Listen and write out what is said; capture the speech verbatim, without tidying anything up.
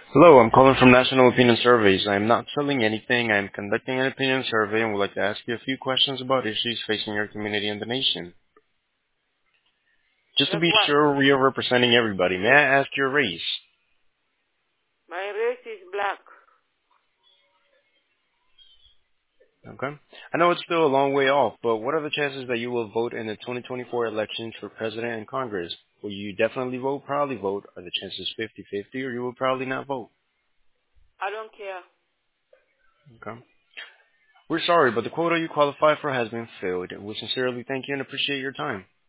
Hello, I'm calling from National Opinion Surveys. I am not selling anything. I am conducting an opinion survey and would like to ask you a few questions about issues facing your community and the nation. Just to Like be what? sure we are representing everybody, may I ask your race? My race is black. Okay. I know it's still a long way off, but what are the chances that you will vote in the twenty twenty-four elections for president and Congress? Will you definitely vote, probably vote? Are the chances fifty-fifty, or you will probably not vote? I don't care. Okay. We're sorry, but the quota you qualify for has been filled. We sincerely thank you and appreciate your time.